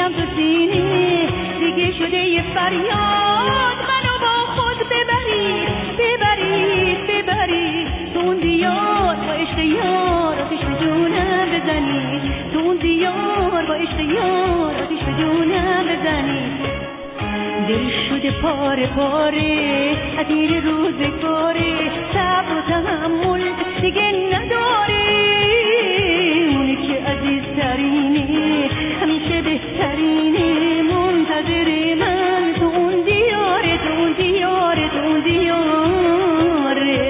میشینم تو سینه دیگه شده یه فریاد منو با خود ببرید ببرید ببرید تو اون دیار با عشق یار آتیش به جونم بزنید تو اون دیار با عشق یار آتیش به جونم بزنید دل شده پاره پاره اسیر روزگاره صبر و تحمل دیگه نداره اونی که عزیزترینه همیشه بهترینه منتظر من تو اون دیاره تو اون دیاره تو اون دیاره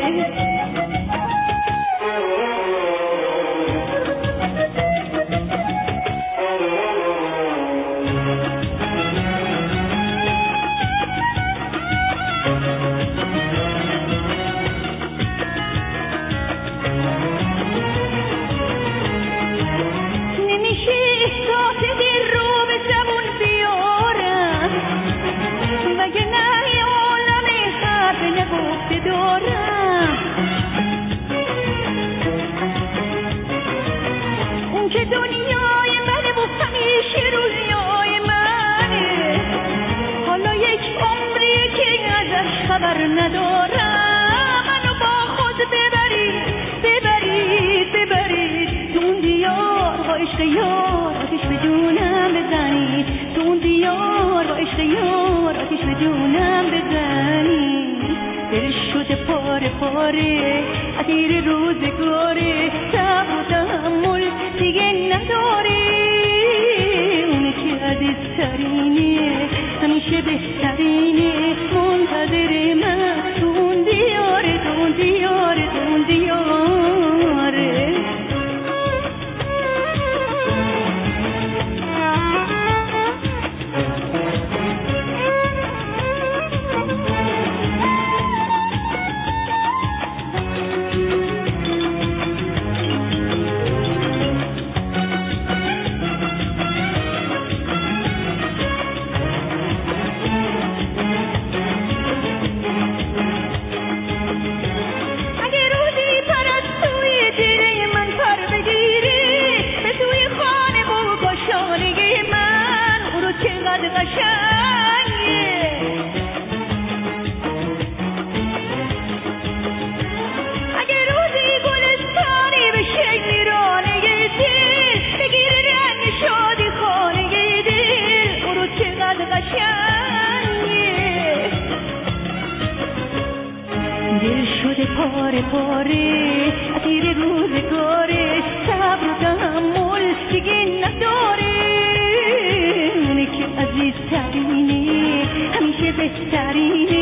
ندارم منو با خود ببرید ببرید ببرید تو اون دیار با عشق یار آتیش به جونم بزنید تو اون دیار با عشق یار آتیش به جونم بزنید دل شده پاره پاره اسیر روزگاره صبر و تحمل دیگه نداره اونی که عزیزترینه همیشه بهترینه منتظر من تو اون دیاره تو اون دیاره تو اون دیاره دل شده پاره پاره اسیر روزگاره صبر و تحمل دیگه نداره اونی که عزیزترینه همیشه بهترینه